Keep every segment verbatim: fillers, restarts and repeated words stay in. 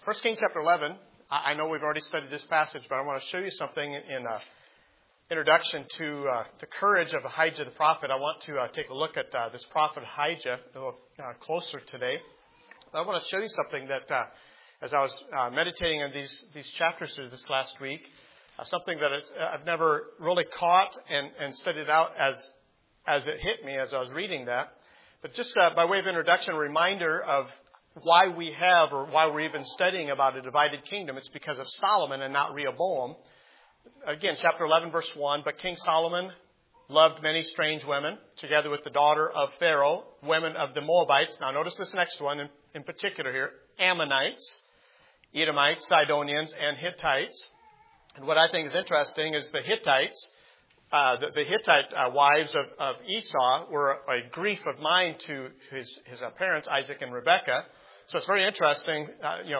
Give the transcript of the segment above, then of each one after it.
First Kings chapter eleven. I know we've already studied this passage, but I want to show you something in uh, introduction to uh, the courage of Ahijah the prophet. I want to uh, take a look at uh, this prophet Ahijah a little uh, closer today. I want to show you something that, uh, as I was uh, meditating on these these chapters through this last week, uh, something that it's, uh, I've never really caught and, and studied out as as it hit me as I was reading that. But just uh, by way of introduction, a reminder of why we have or why we're even studying about a divided kingdom. It's because of Solomon and not Rehoboam. Again, chapter eleven, verse one, but King Solomon loved many strange women, together with the daughter of Pharaoh, women of the Moabites. Now notice this next one in, in particular here, Ammonites, Edomites, Sidonians, and Hittites. And what I think is interesting is the Hittites, uh, the, the Hittite uh, wives of, of Esau were a grief of mind to his, his uh, parents, Isaac and Rebekah. So it's very interesting, uh, you know,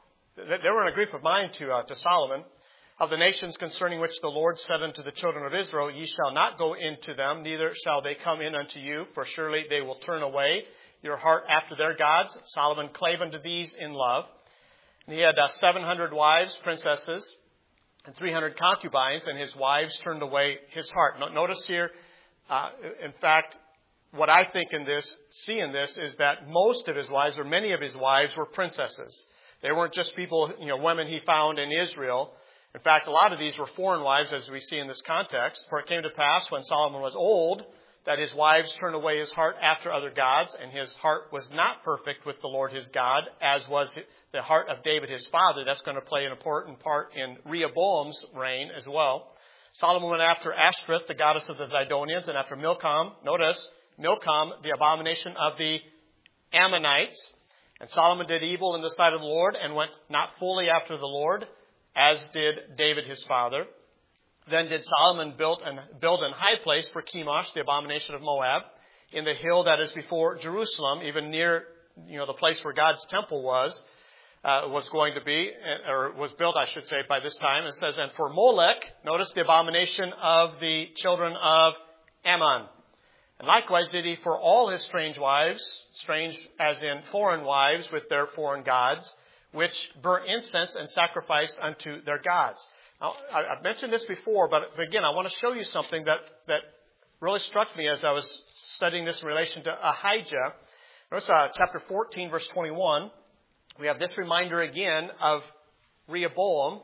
they were in a grief of mind to uh, to Solomon. Of the nations concerning which the Lord said unto the children of Israel, ye shall not go into them, neither shall they come in unto you, for surely they will turn away your heart after their gods. Solomon clave unto these in love. And he had uh, seven hundred wives, princesses, and three hundred concubines, and his wives turned away his heart. Notice here, uh, in fact, what I think in this, see in this, is that most of his wives, or many of his wives, were princesses. They weren't just people, you know, women he found in Israel. In fact, a lot of these were foreign wives, as we see in this context. For it came to pass, when Solomon was old, that his wives turned away his heart after other gods, and his heart was not perfect with the Lord his God, as was the heart of David his father. That's going to play an important part in Rehoboam's reign as well. Solomon went after Ashtoreth, the goddess of the Zidonians, and after Milcom, notice, Milcom, the abomination of the Ammonites. And Solomon did evil in the sight of the Lord and went not fully after the Lord, as did David his father. Then did Solomon build an, build an high place for Chemosh, the abomination of Moab, in the hill that is before Jerusalem, even near, you know, the place where God's temple was, uh, was going to be, or was built, I should say, by this time. It says, and for Molech, notice the abomination of the children of Ammon. And likewise did he for all his strange wives, strange as in foreign wives with their foreign gods, which burnt incense and sacrificed unto their gods. Now, I've mentioned this before, but again, I want to show you something that, that really struck me as I was studying this in relation to Ahijah. Notice uh, chapter fourteen, verse twenty-one. We have this reminder again of Rehoboam.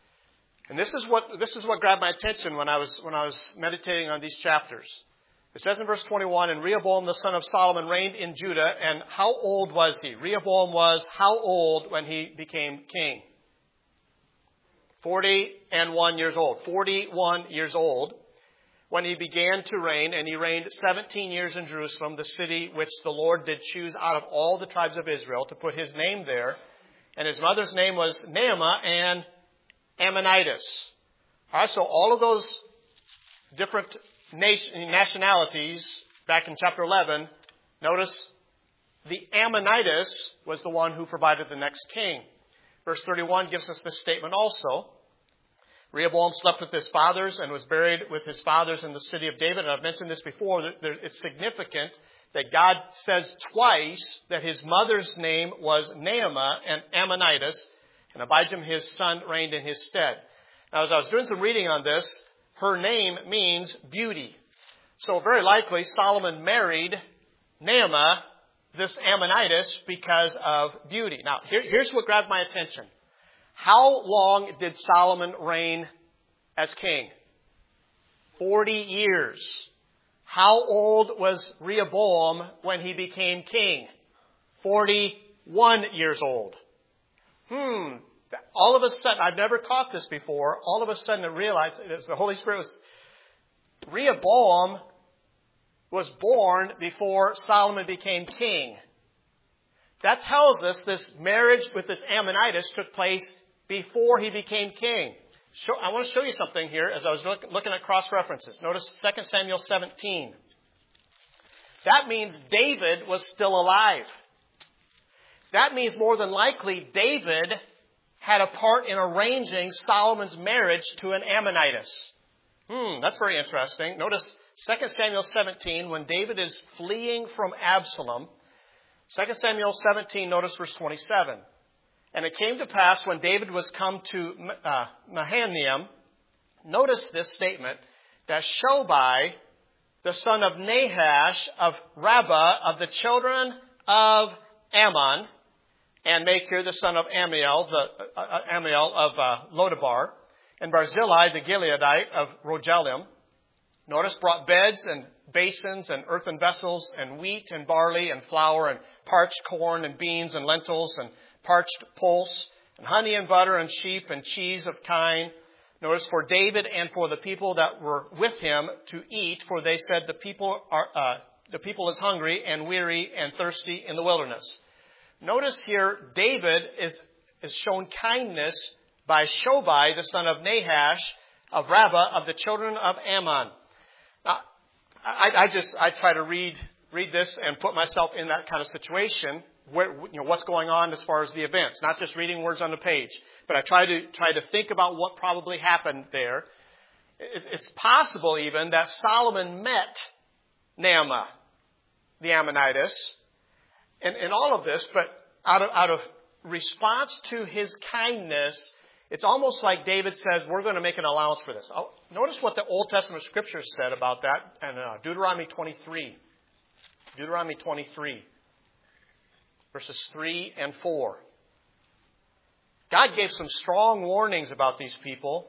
And this is what this is what grabbed my attention when I was when I was meditating on these chapters. It says in verse twenty-one, and Rehoboam the son of Solomon reigned in Judah, and how old was he? Rehoboam was how old when he became king? Forty and one years old. Forty-one years old when he began to reign, and he reigned seventeen years in Jerusalem, the city which the Lord did choose out of all the tribes of Israel to put his name there. And his mother's name was Naamah and Ammonitis. All right, so all of those different nationalities, back in chapter eleven, notice the Ammonitis was the one who provided the next king. Verse thirty-one gives us this statement also. Rehoboam slept with his fathers and was buried with his fathers in the city of David. And I've mentioned this before. It's significant that God says twice that his mother's name was Naamah and Ammonitis, and Abijam his son reigned in his stead. Now, as I was doing some reading on this, her name means beauty. So very likely Solomon married Naamah, this Ammonitis, because of beauty. Now, here, here's what grabbed my attention. How long did Solomon reign as king? Forty years. How old was Rehoboam when he became king? Forty-one years old. Hmm. All of a sudden, I've never caught this before. All of a sudden I realized as the Holy Spirit was, Rehoboam was born before Solomon became king. That tells us this marriage with this Ammonitis took place before he became king. Show, I want to show you something here as I was look, looking at cross-references. Notice Second Samuel seventeen. That means David was still alive. That means more than likely David had a part in arranging Solomon's marriage to an Ammonitis. Hmm, that's very interesting. Notice Second Samuel seventeen, when David is fleeing from Absalom. Second Samuel seventeen, notice verse twenty-seven. And it came to pass when David was come to uh, Mahanaim, notice this statement, that Shobai, the son of Nahash of Rabbah of the children of Ammon, and Machir, the son of Amiel, the uh, Amiel of uh, Lodabar, and Barzillai, the Gileadite of Rogelim, notice, brought beds and basins and earthen vessels and wheat and barley and flour and parched corn and beans and lentils and parched pulse and honey and butter and sheep and cheese of kine. Notice, for David and for the people that were with him to eat, for they said the people are uh, the people is hungry and weary and thirsty in the wilderness. Notice here, David is is shown kindness by Shobai, the son of Nahash of Rabbah of the children of Ammon. Now, I, I just I try to read read this and put myself in that kind of situation. Where, you know, what's going on as far as the events, not just reading words on the page, but I try to try to think about what probably happened there. It's possible even that Solomon met Naamah, the Ammonitess, and, and all of this, but out of, out of response to his kindness, it's almost like David says, we're going to make an allowance for this. I'll, notice what the Old Testament scriptures said about that in uh, Deuteronomy twenty-three. Deuteronomy twenty-three. Verses three and four. God gave some strong warnings about these people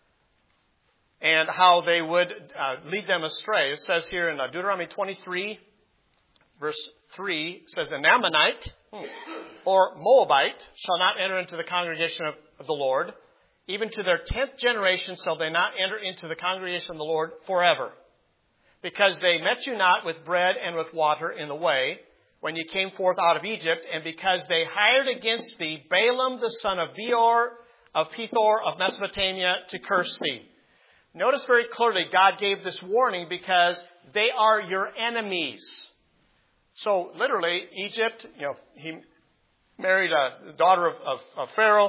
and how they would uh, lead them astray. It says here in uh, Deuteronomy twenty-three, verse three, it says, an Ammonite or Moabite shall not enter into the congregation of, of the Lord. Even to their tenth generation shall they not enter into the congregation of the Lord forever. Because they met you not with bread and with water in the way, when you came forth out of Egypt, and because they hired against thee Balaam the son of Beor of Pethor of Mesopotamia to curse thee. Notice very clearly God gave this warning because they are your enemies. So literally, Egypt, you know, he married a daughter of, of, of Pharaoh.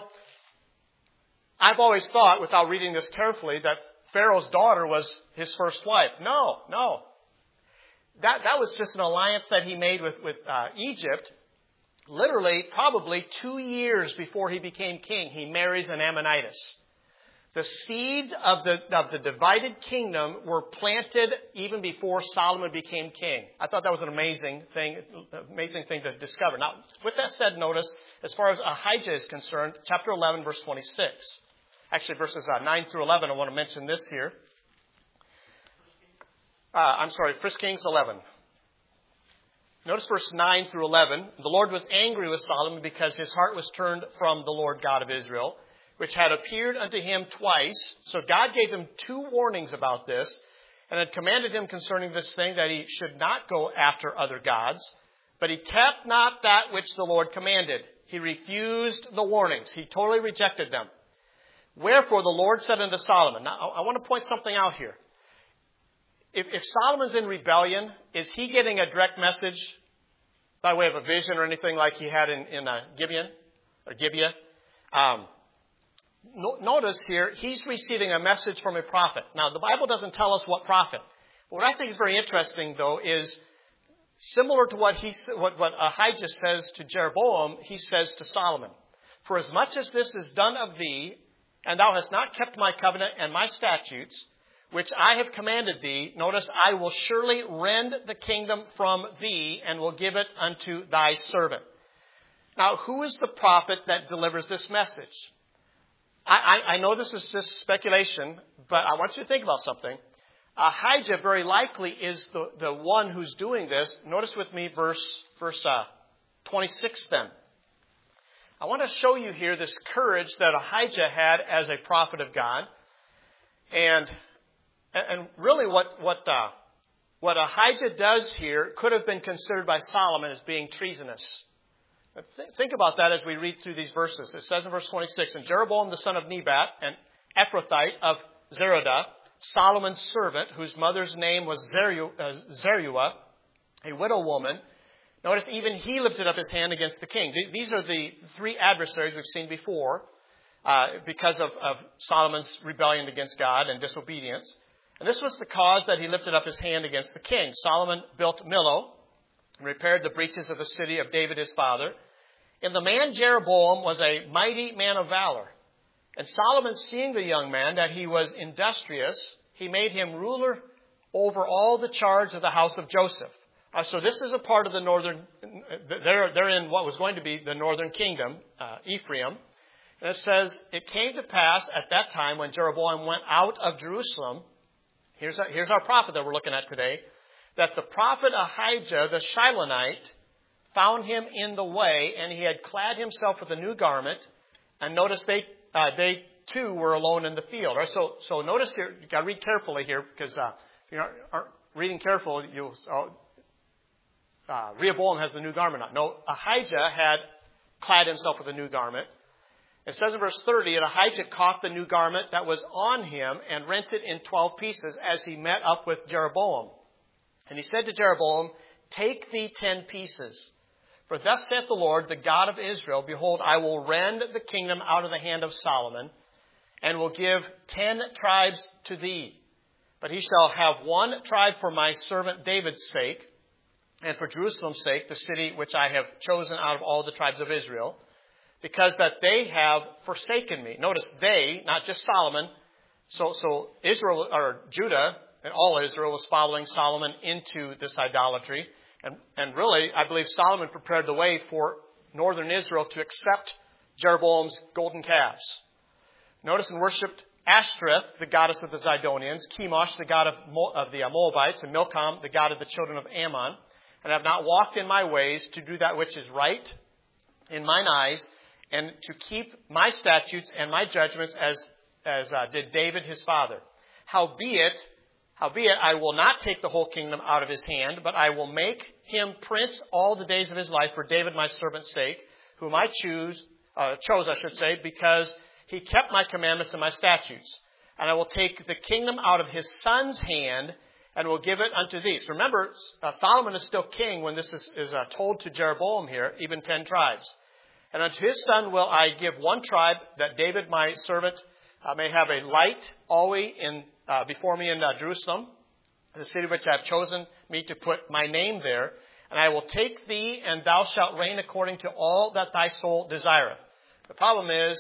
I've always thought, without reading this carefully, that Pharaoh's daughter was his first wife. No, no. That that was just an alliance that he made with, with uh, Egypt. Literally, probably two years before he became king, he marries an Ammonitess. The seeds of the of the divided kingdom were planted even before Solomon became king. I thought that was an amazing thing, amazing thing to discover. Now, with that said, notice, as far as Ahijah is concerned, chapter eleven, verse twenty-six. Actually, verses uh, nine through eleven, I want to mention this here. Uh, I'm sorry, First Kings eleven. Notice verse nine through eleven. The Lord was angry with Solomon because his heart was turned from the Lord God of Israel, which had appeared unto him twice. So God gave him two warnings about this, and had commanded him concerning this thing that he should not go after other gods. But he kept not that which the Lord commanded. He refused the warnings. He totally rejected them. Wherefore the Lord said unto Solomon. Now, I want to point something out here. If, if Solomon's in rebellion, is he getting a direct message by way of a vision or anything like he had in, in uh, Gibeon or Gibeah? Um, no, notice here, he's receiving a message from a prophet. Now, the Bible doesn't tell us what prophet. What I think is very interesting, though, is similar to what he what, what Ahijah says to Jeroboam, he says to Solomon, for as much as this is done of thee, and thou hast not kept my covenant and my statutes, which I have commanded thee, notice, I will surely rend the kingdom from thee and will give it unto thy servant. Now, who is the prophet that delivers this message? I, I, I know this is just speculation, but I want you to think about something. Ahijah very likely is the, the one who's doing this. Notice with me verse, verse uh, twenty-six then. I want to show you here this courage that Ahijah had as a prophet of God. And And really what what uh, what Ahijah does here could have been considered by Solomon as being treasonous. Th- think about that as we read through these verses. It says in verse twenty-six, and Jeroboam the son of Nebat, an Ephrathite of Zerodah, Solomon's servant, whose mother's name was Zeru- uh, Zeruah, a widow woman. Notice even he lifted up his hand against the king. Th- these are the three adversaries we've seen before uh, because of, of Solomon's rebellion against God and disobedience. And this was the cause that he lifted up his hand against the king. Solomon built Millo and repaired the breaches of the city of David his father. And the man Jeroboam was a mighty man of valor. And Solomon, seeing the young man, that he was industrious, he made him ruler over all the charge of the house of Joseph. Uh, so this is a part of the northern, they're, they're in what was going to be the northern kingdom, uh, Ephraim. And it says, it came to pass at that time when Jeroboam went out of Jerusalem, here's, a, here's our prophet that we're looking at today, that the prophet Ahijah the Shilonite found him in the way, and he had clad himself with a new garment. And notice they uh, they too were alone in the field. Right? So so notice here, you got to read carefully here, because uh, if you aren't, aren't reading careful, you'll. Uh, uh, Rehoboam has the new garment on. No, Ahijah had clad himself with a new garment. It says in verse thirty, and Ahijah caught the new garment that was on him and rent it in twelve pieces as he met up with Jeroboam. And he said to Jeroboam, take thee ten pieces. For thus saith the Lord, the God of Israel, behold, I will rend the kingdom out of the hand of Solomon, and will give ten tribes to thee. But he shall have one tribe for my servant David's sake, and for Jerusalem's sake, the city which I have chosen out of all the tribes of Israel, because that they have forsaken me. Notice they, not just Solomon. So, so Israel, or Judah, and all Israel was following Solomon into this idolatry. And, and really, I believe Solomon prepared the way for northern Israel to accept Jeroboam's golden calves. Notice and worshipped Ashtoreth, the goddess of the Zidonians, Chemosh, the god of, Mo, of the Moabites, and Milcom, the god of the children of Ammon, and have not walked in my ways to do that which is right in mine eyes, and to keep my statutes and my judgments as, as uh, did David his father. Howbeit, Howbeit, I will not take the whole kingdom out of his hand, but I will make him prince all the days of his life for David my servant's sake, whom I choose, uh, chose, I should say, because he kept my commandments and my statutes. And I will take the kingdom out of his son's hand and will give it unto thee. So remember, uh, Solomon is still king when this is, is uh, told to Jeroboam here, even ten tribes. And unto his son will I give one tribe, that David my servant uh, may have a light always in Uh, before me in uh, Jerusalem, the city which I have chosen me to put my name there. And I will take thee, and thou shalt reign according to all that thy soul desireth. The problem is,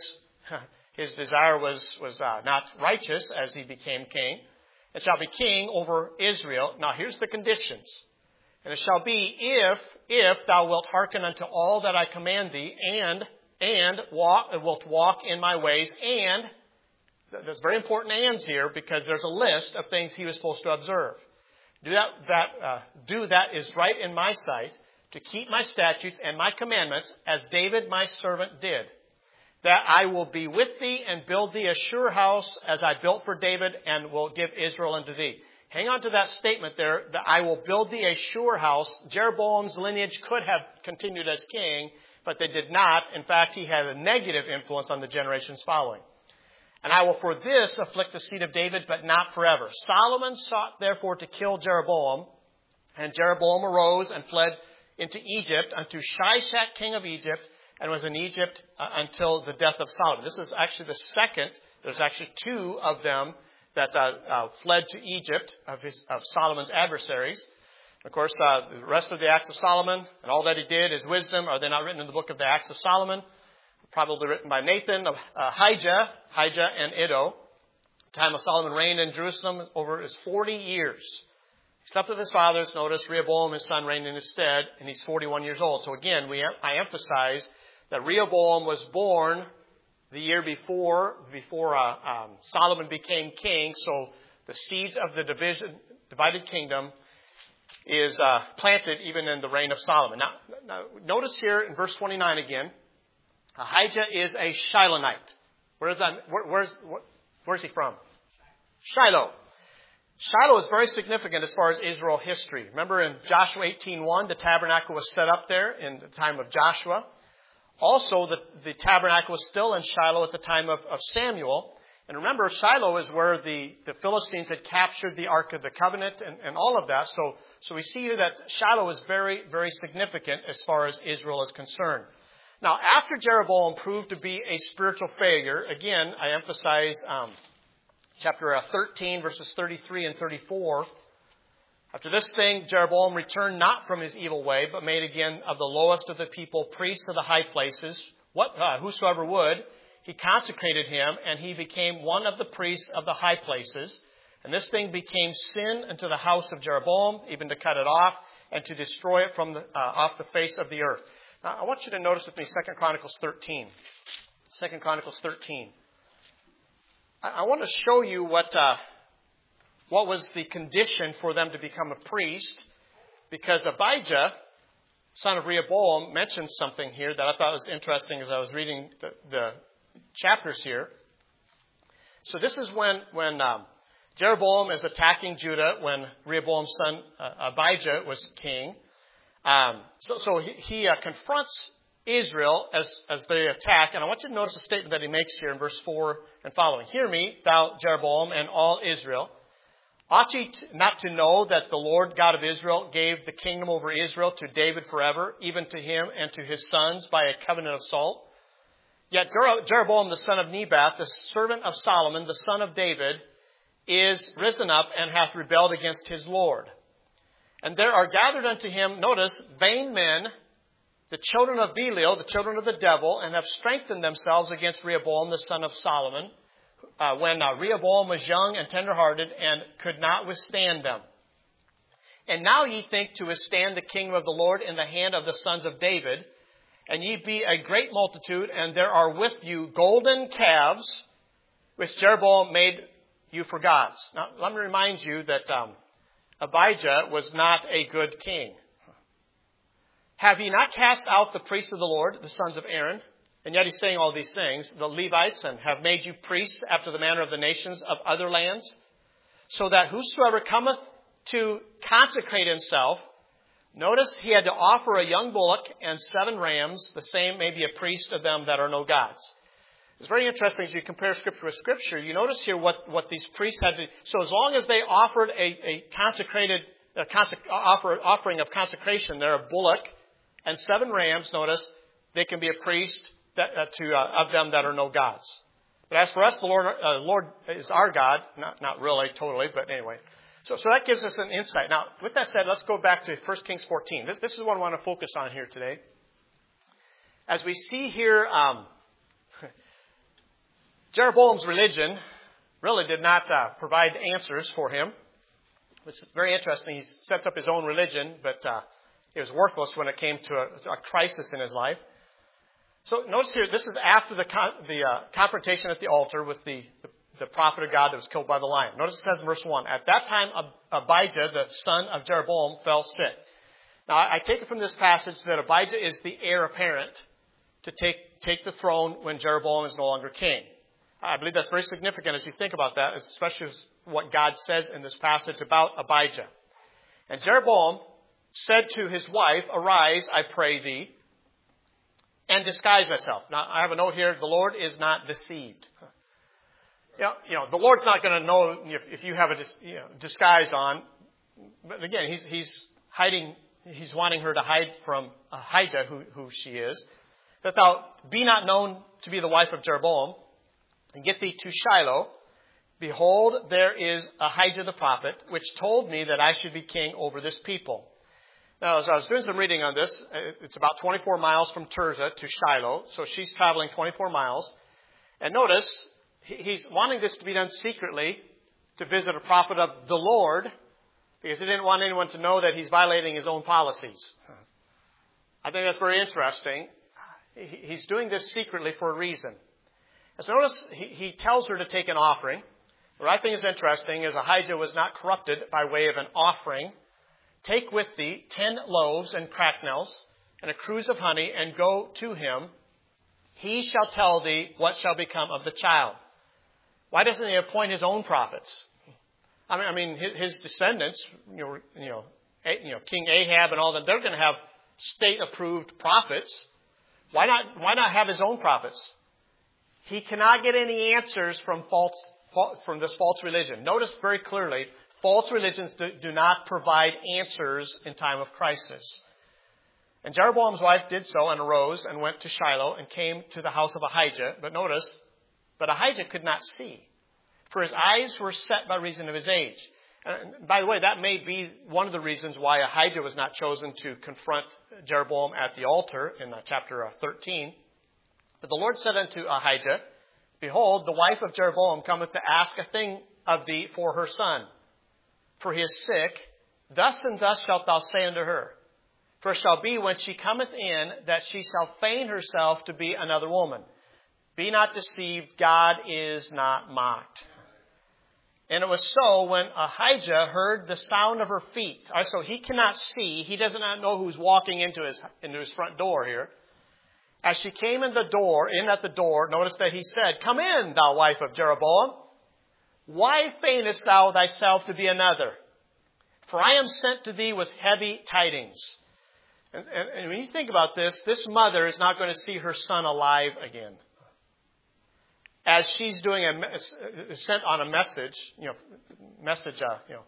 his desire was, was uh, not righteous as he became king. It shall be king over Israel. Now here's the conditions. And it shall be, if, if thou wilt hearken unto all that I command thee, and, and walk, wilt walk in my ways, and, there's very important ands here, because there's a list of things he was supposed to observe. Do that, that, uh, do that is right in my sight, to keep my statutes and my commandments, as David my servant did. That I will be with thee and build thee a sure house, as I built for David, and will give Israel unto thee. Hang on to that statement there, that I will build thee a sure house. Jeroboam's lineage could have continued as king, but they did not. In fact, he had a negative influence on the generations following. And I will for this afflict the seed of David, but not forever. Solomon sought therefore to kill Jeroboam. And Jeroboam arose and fled into Egypt, unto Shishak king of Egypt, and was in Egypt uh, until the death of Solomon. This is actually the second. There's actually two of them that uh, uh, fled to Egypt, of, his, of Solomon's adversaries. Of course, uh, the rest of the acts of Solomon and all that he did, his wisdom, are they not written in the book of the Acts of Solomon? Probably written by Nathan, of uh, Ahijah, Ahijah and Iddo. The time of Solomon reigned in Jerusalem over his forty years. He slept with his fathers. Notice Rehoboam, his son, reigned in his stead, and he's forty-one years old. So again, we I emphasize that Rehoboam was born the year before, before uh, um, Solomon became king. So the seeds of the division, divided kingdom is uh, planted even in the reign of Solomon. Now, now, notice here in verse twenty-nine again, Ahijah is a Shilonite. Where is that? Where, where's where, where's he from? Shiloh. Shiloh is very significant as far as Israel history. Remember in Joshua eighteen one, the tabernacle was set up there in the time of Joshua. Also, the, the tabernacle was still in Shiloh at the time of, of Samuel. And remember, Shiloh is where the, the Philistines had captured the Ark of the Covenant and, and all of that. So, so we see here that Shiloh is very, very significant as far as Israel is concerned. Now, after Jeroboam proved to be a spiritual failure, again, I emphasize um, chapter thirteen, verses thirty-three and thirty-four. After this thing, Jeroboam returned not from his evil way, but made again of the lowest of the people priests of the high places. What, uh, whosoever would, he consecrated him, and he became one of the priests of the high places. And this thing became sin unto the house of Jeroboam, even to cut it off, and to destroy it from the, uh, off the face of the earth. Now, I want you to notice with me Second Chronicles thirteen. Second Chronicles thirteen. I, I want to show you what... Uh, What was the condition for them to become a priest? Because Abijah, son of Rehoboam, mentions something here that I thought was interesting as I was reading the, the chapters here. So this is when, when um, Jeroboam is attacking Judah, when Rehoboam's son uh, Abijah was king. Um, so, so he, he uh, confronts Israel as, as they attack. And I want you to notice a statement that he makes here in verse four and following. Hear me, thou Jeroboam, and all Israel. Ought ye not to know that the Lord God of Israel gave the kingdom over Israel to David forever, even to him and to his sons by a covenant of salt? Yet Jeroboam the son of Nebat, the servant of Solomon, the son of David, is risen up and hath rebelled against his Lord. And there are gathered unto him, notice, vain men, the children of Belial, the children of the devil, and have strengthened themselves against Rehoboam the son of Solomon, Uh, when uh, Rehoboam was young and tenderhearted and could not withstand them. And now ye think to withstand the kingdom of the Lord in the hand of the sons of David, and ye be a great multitude, and there are with you golden calves, which Jeroboam made you for gods. Now, let me remind you that um, Abijah was not a good king. Have ye not cast out the priests of the Lord, the sons of Aaron? And yet he's saying all these things, the Levites, and have made you priests after the manner of the nations of other lands, so that whosoever cometh to consecrate himself, notice he had to offer a young bullock and seven rams, the same may be a priest of them that are no gods. It's very interesting as you compare Scripture with Scripture. You notice here what, what these priests had to... So as long as they offered a, a consecrated a consec, offer, offering of consecration, they're a bullock and seven rams, notice, they can be a priest that, uh, to uh, of them that are no gods. But as for us, the Lord, uh, Lord is our God. Not, not really, totally, but anyway. So, so that gives us an insight. Now, with that said, let's go back to First Kings fourteen. This, this is what I want to focus on here today. As we see here, um, Jeroboam's religion really did not uh, provide answers for him. It's very interesting. He sets up his own religion, but uh, it was worthless when it came to a, to a crisis in his life. So notice here, this is after the con- the uh, confrontation at the altar with the, the, the prophet of God that was killed by the lion. Notice it says in verse one, at that time Abijah, the son of Jeroboam, fell sick. Now I take it from this passage that Abijah is the heir apparent to take, take the throne when Jeroboam is no longer king. I believe that's very significant as you think about that, especially as what God says in this passage about Abijah. And Jeroboam said to his wife, arise, I pray thee, and disguise thyself. Now, I have a note here. The Lord is not deceived. You know, you know the Lord's not going to know if, if you have a dis, you know, disguise on. But again, he's, he's hiding. He's wanting her to hide from Ahijah, who, who she is. That thou be not known to be the wife of Jeroboam, and get thee to Shiloh. Behold, there is Ahijah the prophet, which told me that I should be king over this people. Now, as I was doing some reading on this, it's about twenty-four miles from Tirzah to Shiloh. So she's traveling twenty-four miles. And notice, he's wanting this to be done secretly to visit a prophet of the Lord, because he didn't want anyone to know that he's violating his own policies. I think that's very interesting. He's doing this secretly for a reason. So notice, he tells her to take an offering. What I think is interesting is Ahijah was not corrupted by way of an offering. Take with thee ten loaves and cracknels and a cruse of honey, and go to him. He shall tell thee what shall become of the child. Why doesn't he appoint his own prophets? I mean, I mean, his descendants, you know, you know, you know, King Ahab and all that, they're going to have state-approved prophets. Why not? Why not have his own prophets? He cannot get any answers from false, from this false religion. Notice very clearly. False religions do, do not provide answers in time of crisis. And Jeroboam's wife did so and arose and went to Shiloh and came to the house of Ahijah. But notice, but Ahijah could not see, for his eyes were set by reason of his age. And by the way, that may be one of the reasons why Ahijah was not chosen to confront Jeroboam at the altar in chapter thirteen. But the Lord said unto Ahijah, Behold, the wife of Jeroboam cometh to ask a thing of thee for her son. For he is sick. Thus and thus shalt thou say unto her. For it shall be when she cometh in that she shall feign herself to be another woman. Be not deceived, God is not mocked. And it was so when Ahijah heard the sound of her feet. All right, so he cannot see. He does not know who's walking into his into his front door here. As she came in the door, in at the door, notice that he said, Come in, thou wife of Jeroboam. Why feignest thou thyself to be another? For I am sent to thee with heavy tidings. And, and, and when you think about this, this mother is not going to see her son alive again. As she's doing a sent on a message, you know, message, uh, you know,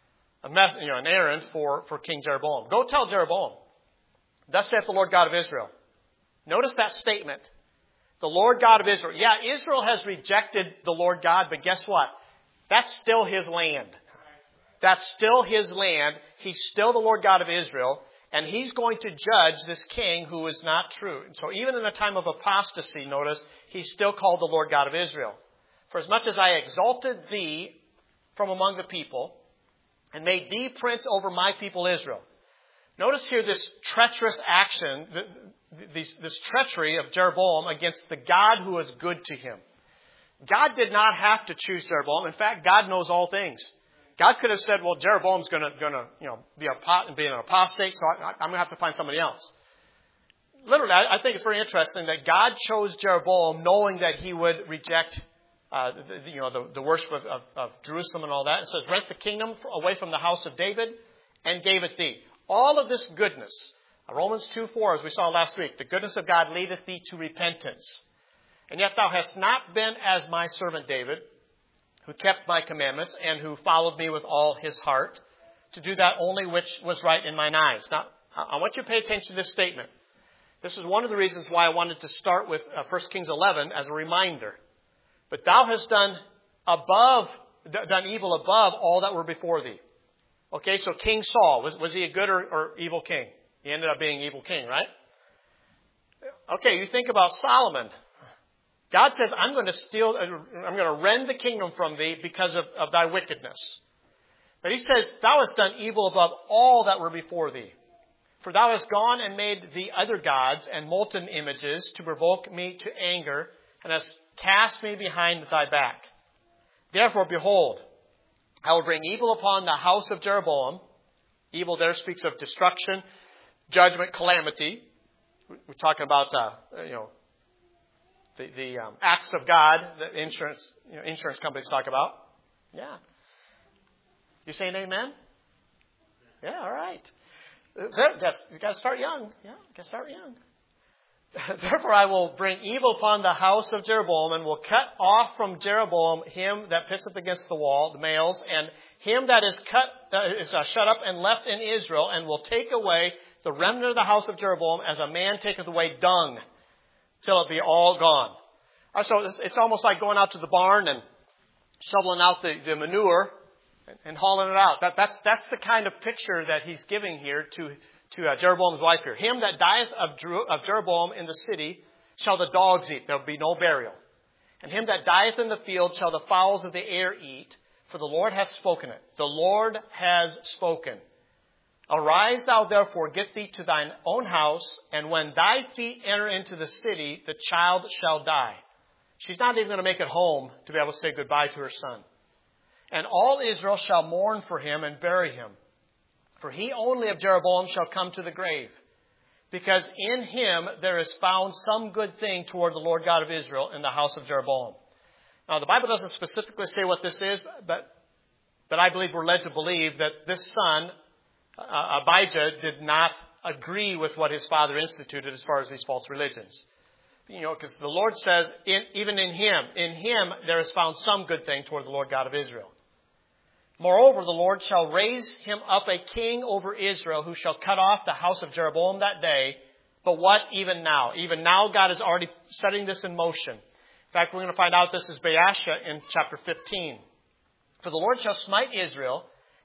a mess, you know, an errand for, for King Jeroboam. Go tell Jeroboam, Thus saith the Lord God of Israel. Notice that statement. The Lord God of Israel. Yeah, Israel has rejected the Lord God, but guess what? That's still His land. That's still His land. He's still the Lord God of Israel. And He's going to judge this king who is not true. So even in a time of apostasy, notice, He's still called the Lord God of Israel. For as much as I exalted thee from among the people, and made thee prince over my people Israel. Notice here this treacherous action, this, this treachery of Jeroboam against the God who is good to him. God did not have to choose Jeroboam. In fact, God knows all things. God could have said, well, Jeroboam's going to, going to, you know, be a be an apostate, so I, I'm going to have to find somebody else. Literally, I, I think it's very interesting that God chose Jeroboam knowing that he would reject, uh, the, you know, the, the worship of, of, of Jerusalem and all that. It says, rent the kingdom away from the house of David and gave it thee. All of this goodness, Romans two four, as we saw last week, the goodness of God leadeth thee to repentance. And yet thou hast not been as my servant David, who kept my commandments and who followed me with all his heart, to do that only which was right in mine eyes. Now, I want you to pay attention to this statement. This is one of the reasons why I wanted to start with First Kings eleven as a reminder. But thou hast done above, done evil above all that were before thee. Okay, so King Saul, was, was he a good or, or evil king? He ended up being an evil king, right? Okay, you think about Solomon. God says, I'm going to steal, I'm going to rend the kingdom from thee because of, of thy wickedness. But he says, thou hast done evil above all that were before thee. For thou hast gone and made thee other gods and molten images to provoke me to anger, and hast cast me behind thy back. Therefore, behold, I will bring evil upon the house of Jeroboam. Evil there speaks of destruction, judgment, calamity. We're talking about, uh, you know, the, the um, acts of God that insurance, you know, insurance companies talk about. Yeah. You saying amen? Yeah, all right. That's, you got to start young. Yeah, you got to start young. Therefore I will bring evil upon the house of Jeroboam, and will cut off from Jeroboam him that pisseth against the wall, the males, and him that is cut uh, is uh, shut up and left in Israel, and will take away the remnant of the house of Jeroboam as a man taketh away dung, till it be all gone. Uh, so it's, it's almost like going out to the barn and shoveling out the, the manure and, and hauling it out. That, that's that's the kind of picture that he's giving here to. To uh, Jeroboam's wife here. Him that dieth of, Jer- of Jeroboam in the city shall the dogs eat. There will be no burial. And him that dieth in the field shall the fowls of the air eat. For the Lord hath spoken it. The Lord has spoken. Arise thou therefore, get thee to thine own house. And when thy feet enter into the city, the child shall die. She's not even going to make it home to be able to say goodbye to her son. And all Israel shall mourn for him and bury him. For he only of Jeroboam shall come to the grave, because in him there is found some good thing toward the Lord God of Israel in the house of Jeroboam. Now, the Bible doesn't specifically say what this is, but, but I believe we're led to believe that this son, uh, Abijah, did not agree with what his father instituted as far as these false religions. You know, because the Lord says, in, even in him, in him there is found some good thing toward the Lord God of Israel. Moreover, the Lord shall raise him up a king over Israel, who shall cut off the house of Jeroboam that day. But what even now? Even now God is already setting this in motion. In fact, we're going to find out this is Baasha in chapter fifteen. For the Lord shall smite Israel,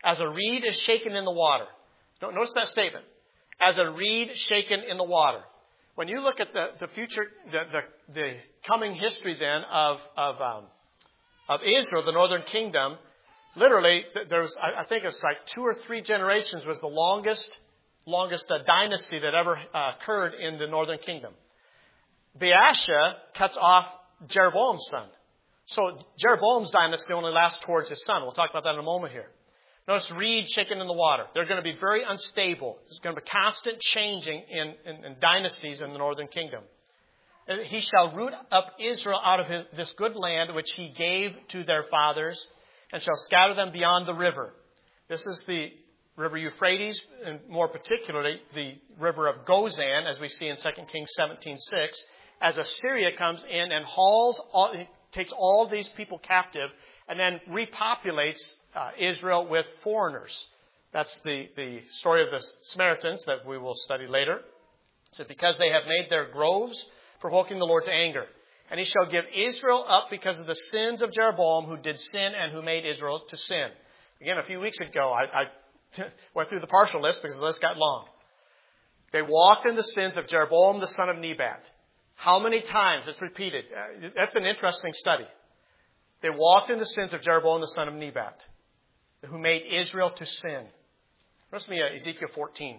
As a reed is shaken in the water. Notice that statement. As a reed shaken in the water. When you look at the, the future, the, the, the coming history then of, of, um, of Israel, the northern kingdom, literally, there was, I think it's like two or three generations was the longest, longest uh, dynasty that ever uh, occurred in the northern kingdom. Baasha cuts off Jeroboam's son. So Jeroboam's dynasty only lasts towards his son. We'll talk about that in a moment here. Notice reed shaken in the water. They're going to be very unstable. There's going to be constant changing in, in, in dynasties in the northern kingdom. And he shall root up Israel out of his, this good land which he gave to their fathers, and shall scatter them beyond the river. This is the river Euphrates, and more particularly the river of Gozan, as we see in Second Kings seventeen six, as Assyria comes in and hauls, all, takes all these people captive, and then repopulates uh, Israel with foreigners. That's the, the story of the Samaritans that we will study later. So because they have made their groves, provoking the Lord to anger. And he shall give Israel up because of the sins of Jeroboam, who did sin and who made Israel to sin. Again, a few weeks ago, I, I went through the partial list because the list got long. They walked in the sins of Jeroboam, the son of Nebat. How many times? It's repeated. That's an interesting study. They walked in the sins of Jeroboam, the son of Nebat, who made Israel to sin. Listen to me, Ezekiel fourteen.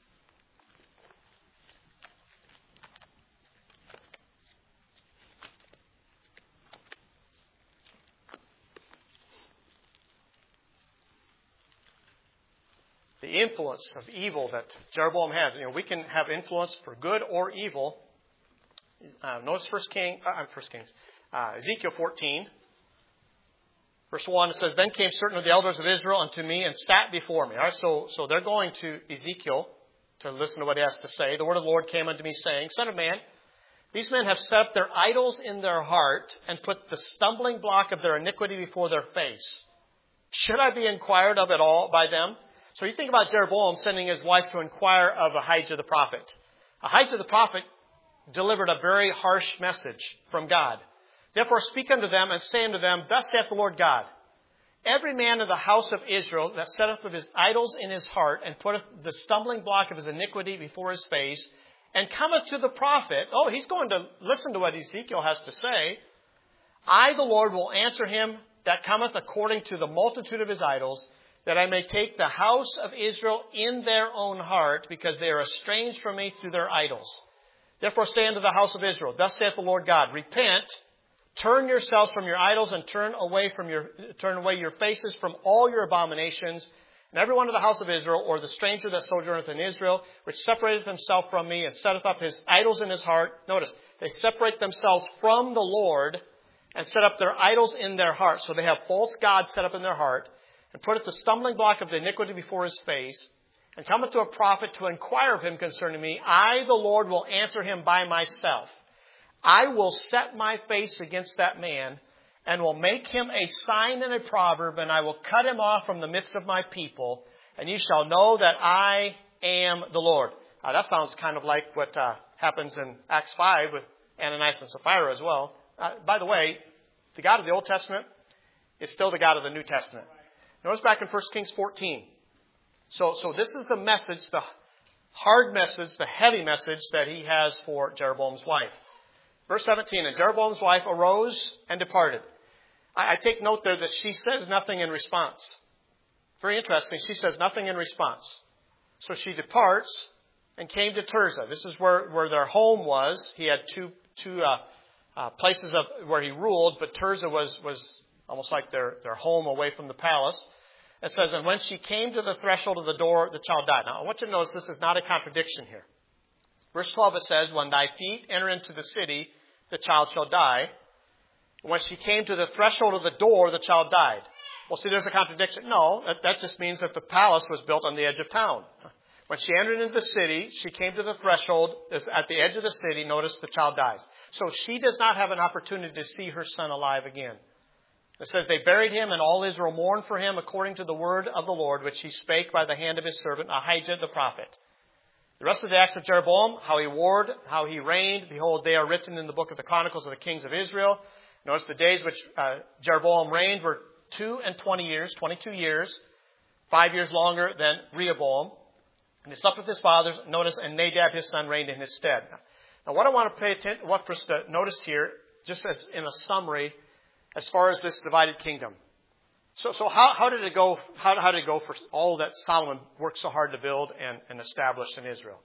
The influence of evil that Jeroboam has. You know, we can have influence for good or evil. Uh, notice First King, uh, First Kings, uh, Ezekiel fourteen, verse one. It says, "Then came certain of the elders of Israel unto me and sat before me." All right, so so they're going to Ezekiel to listen to what he has to say. The word of the Lord came unto me, saying, "Son of man, these men have set up their idols in their heart and put the stumbling block of their iniquity before their face. Should I be inquired of at all by them?" So you think about Jeroboam sending his wife to inquire of Ahijah the prophet. Ahijah the prophet delivered a very harsh message from God. "Therefore speak unto them and say unto them, Thus saith the Lord God, Every man of the house of Israel that setteth of his idols in his heart and putteth the stumbling block of his iniquity before his face, and cometh to the prophet," oh, he's going to listen to what Ezekiel has to say, "I, the Lord, will answer him that cometh according to the multitude of his idols, that I may take the house of Israel in their own heart, because they are estranged from me through their idols. Therefore say unto the house of Israel, Thus saith the Lord God, Repent, turn yourselves from your idols, and turn away from your turn away your faces from all your abominations. And every one of the house of Israel, or the stranger that sojourneth in Israel, which separateth himself from me, and setteth up his idols in his heart." Notice, they separate themselves from the Lord and set up their idols in their heart. So they have false gods set up in their heart, and putteth the stumbling block of the iniquity before his face, and cometh to a prophet to inquire of him concerning me, I, the Lord, will answer him by myself. I will set my face against that man, and will make him a sign and a proverb, and I will cut him off from the midst of my people, and ye shall know that I am the Lord. Uh, that sounds kind of like what uh, happens in Acts five with Ananias and Sapphira as well. Uh, by the way, the God of the Old Testament is still the God of the New Testament. Notice back in First Kings fourteen. So, so this is the message, the hard message, the heavy message that he has for Jeroboam's wife. Verse seventeen, "And Jeroboam's wife arose and departed." I, I take note there that she says nothing in response. Very interesting. She says nothing in response. So she departs and came to Tirzah. This is where, where their home was. He had two two uh, uh, places of where he ruled, but Tirzah was was almost like their, their home away from the palace. It says, "And when she came to the threshold of the door, the child died." Now, I want you to notice this is not a contradiction here. Verse twelve, it says, "When thy feet enter into the city, the child shall die. When she came to the threshold of the door, the child died." Well, see, there's a contradiction. No, that, that just means that the palace was built on the edge of town. When she entered into the city, she came to the threshold. At the edge of the city, notice the child dies. So she does not have an opportunity to see her son alive again. It says, "They buried him, and all Israel mourned for him according to the word of the Lord, which he spake by the hand of his servant Ahijah the prophet." The rest of the acts of Jeroboam, how he warred, how he reigned, behold, they are written in the book of the Chronicles of the Kings of Israel. Notice the days which uh, Jeroboam reigned were two and twenty years, twenty-two years. five years longer than Rehoboam. And he slept with his fathers. Notice, and Nadab, his son, reigned in his stead. Now, what I want to pay attention, what for us to notice here, just as in a summary, as far as this divided kingdom. So, so how, how did it go? How, how did it go for all that Solomon worked so hard to build and, and establish in Israel?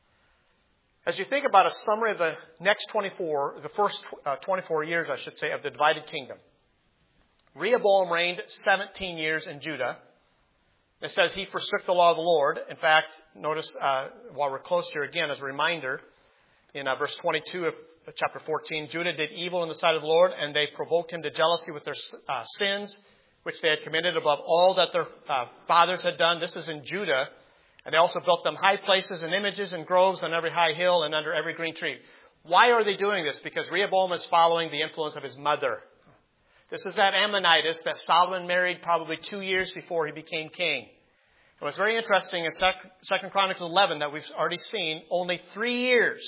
As you think about a summary of the next twenty-four, the first uh, twenty-four years, I should say, of the divided kingdom. Rehoboam reigned seventeen years in Judah. It says he forsook the law of the Lord. In fact, notice uh, while we're close here again, as a reminder, in uh, verse twenty-two of chapter fourteen, Judah did evil in the sight of the Lord, and they provoked him to jealousy with their uh, sins, which they had committed above all that their uh, fathers had done. This is in Judah. And they also built them high places and images and groves on every high hill and under every green tree. Why are they doing this? Because Rehoboam is following the influence of his mother. This is that Ammonitess that Solomon married probably two years before he became king. And what's very interesting in Second Chronicles eleven that we've already seen, only three years.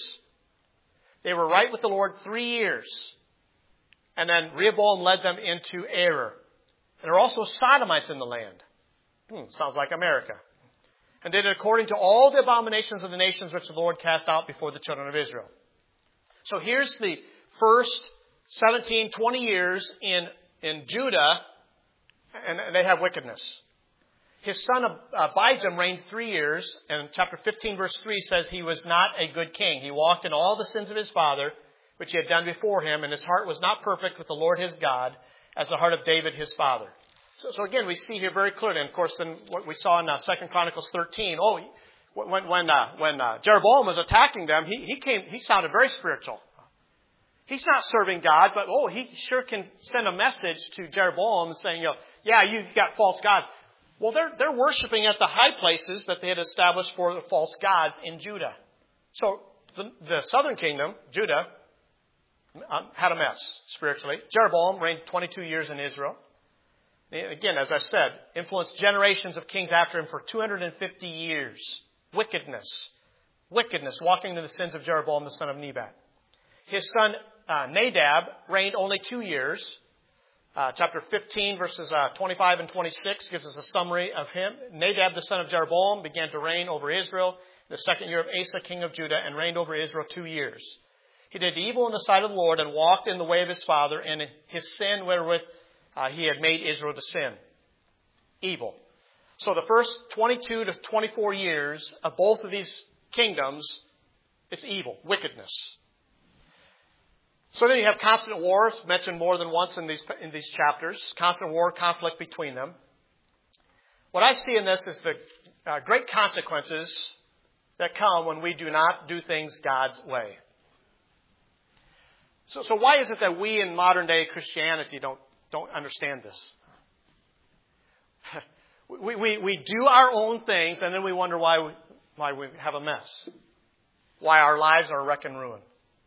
They were right with the Lord three years. And then Rehoboam led them into error. And there are also Sodomites in the land. Hmm, sounds like America. And did it according to all the abominations of the nations which the Lord cast out before the children of Israel. So here's the first seventeen, twenty years in, in Judah, and they have wickedness. His son Abijam reigned three years, and chapter fifteen, verse three says he was not a good king. He walked in all the sins of his father, which he had done before him, and his heart was not perfect with the Lord his God, as the heart of David his father. So, so again, we see here very clearly, and of course, then what we saw in uh, Second Chronicles thirteen. Oh, when when uh, when uh, Jeroboam was attacking them, he he came. He sounded very spiritual. He's not serving God, but oh, he sure can send a message to Jeroboam saying, you know, yeah, you've got false gods. Well, they're they're worshiping at the high places that they had established for the false gods in Judah. So the, the southern kingdom, Judah, um, had a mess spiritually. Jeroboam reigned twenty-two years in Israel. Again, as I said, influenced generations of kings after him for two hundred fifty years. Wickedness. Wickedness, walking in the sins of Jeroboam, the son of Nebat. His son uh, Nadab reigned only two years. Uh, chapter fifteen, verses uh, twenty-five and twenty-six gives us a summary of him. Nadab, the son of Jeroboam, began to reign over Israel in the second year of Asa, king of Judah, and reigned over Israel two years. He did evil in the sight of the Lord and walked in the way of his father, and his sin wherewith Uh, he had made Israel to sin. Evil. So the first twenty-two to twenty-four years of both of these kingdoms, it's evil, wickedness. So then you have constant war. It's mentioned more than once in these, in these chapters. Constant war, conflict between them. What I see in this is the uh, great consequences that come when we do not do things God's way. So, so why is it that we in modern day Christianity don't Don't understand this? We, we, we do our own things, and then we wonder why we, why we have a mess. Why our lives are wreck and ruin.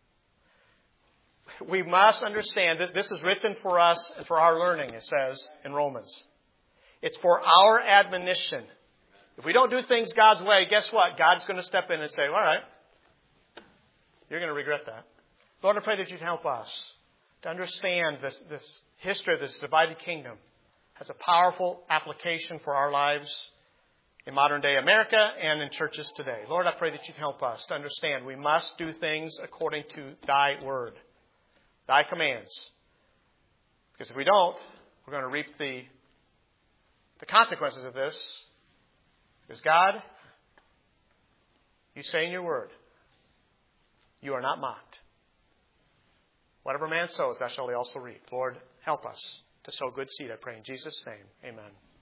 We must understand that this is written for us and for our learning, it says in Romans. It's for our admonition. If we don't do things God's way, guess what? God's going to step in and say, all right, you're going to regret that. Lord, I pray that you'd help us to understand this, this history of this divided kingdom has a powerful application for our lives in modern day America and in churches today. Lord, I pray that you'd help us to understand we must do things according to thy word, thy commands. Because if we don't, we're going to reap the, the consequences of this. Because God, you say in your word, you are not mocked. Whatever man sows, that shall he also reap. Lord, help us to sow good seed, I pray in Jesus' name. Amen.